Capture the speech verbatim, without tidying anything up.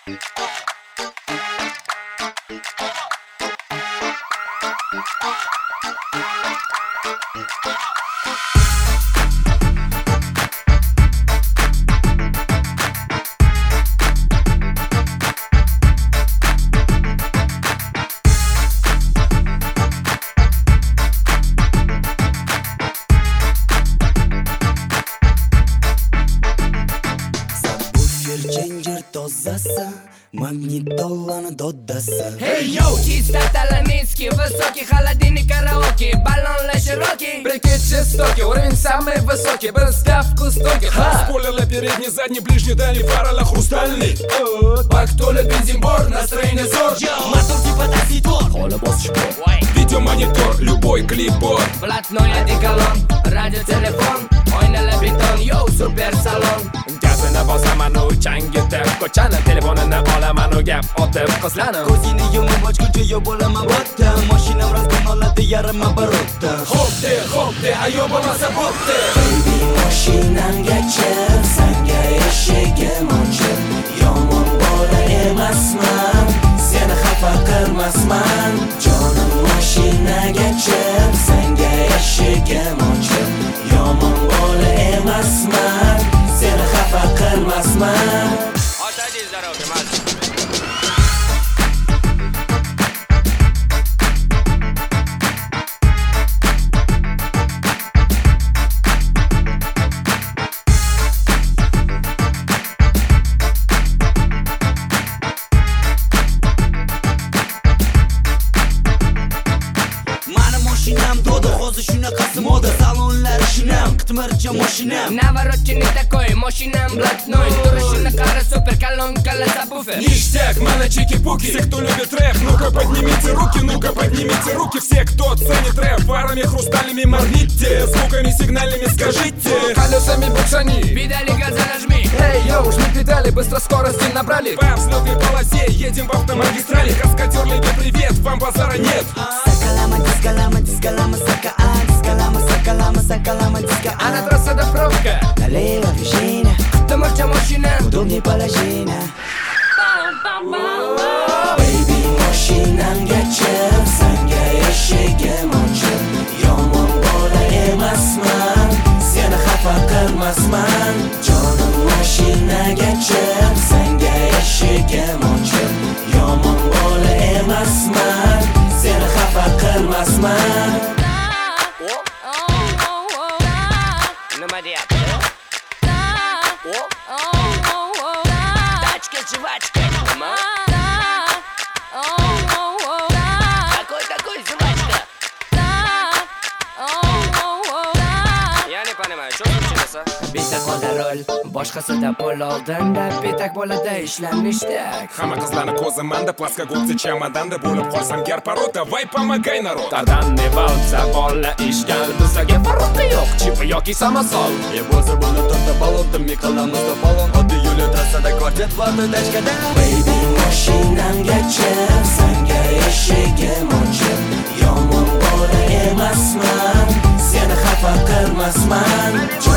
Ginger dozasi, магнитоланы додасы. Hey yo, чисто таланинский, высокий холодильник караоке, баллон широкий, прикид жестокий, уровень самый высокий, быстро вкус тонкий. Спойлеры передний, задний, ближний, дальний, фарала хрустальный. Бактуля, бензинбор, настроение зор. Мотор типа такси-тор, Коля босс шпор. Видеомонитор, любой клипборд. Блатной одеколон, радиотелефон, ойнала бетон, йоу, супер салон. Gazini bosamanu, changitib ko'chani, telefonini olamanu, gap otib qizlarni. ko'zingni yumib ochguncha yo'q bo'laman botta, mashinam razgon oladi yarim оборотda. Hop de, hop de, ayo bo'lmasa bo'pti. Baby, mashinamga chiq, senga eshigim ochiq. Yomon bola emasman, seni xafa qilmasman. Jonim, mashinaga chiq, senga eshigim ochiq. Yomon bola emasman, seni xafa qilmasman. Otadi здоровье, мальчик. Mani mashinam to'da, hozir shunaqasi moda, salonlar shinam, qitmircha mashinam. Наворот не такой, машинам блатной, турышина кара, супер колонка, сабвуфер. Ништяк, mana чики-пуки. Все, кто любит рэп, ну-ка поднимите руки, ну-ка поднимите руки. Все, кто ценит рэп, фарами хрустальными моргните, звуками сигнальными скажите. Колесами буксани, педали газа нажми. Эй, йоу, жми педали, быстро скорости набрали. По взлетной полосе едем в автомагистрали. Каскадер, леди, привет, вам базара нет. Сакалама, дискалама, дискалама, сака, а, дискалама, сакалама, сакалама, диска, А на трассе до пробка, налево движение, томорча машина. удобнее положение. Baby, mashinamga chiq, senga eshigim ochiq. Yomon bola emasman, seni xafa qilmasman. Jonim, mashinaga chiq, senga eshigim ochiq. Yomon bola emasman, seni xafa qilmasman. Nima deyapti? Tachka, jivachka, nima? Такой, такой, жвачка. Я не понимаю, что случилось, а? Bitta qoldi rol, boshqasida pul oldinda, betak bo'ladi ishlanishdak. Hamma qizlarni ko'zimanda, плоскогубцы чемоданда bo'lib qolsam gar parod, давай помогай народ. Dadam ne bo'lsa bola ishgal, bizlarga farqi yo'q, chip yoki samosol. E bo'lsa buni to'xta balonda mi qilamiz da balon, oddiy yo'l trassada kvartet bordi tashkada. Baby, mashinamga chiq, senga eshigim ochiq. Yomon bola emasman, seni xafa qilmasman.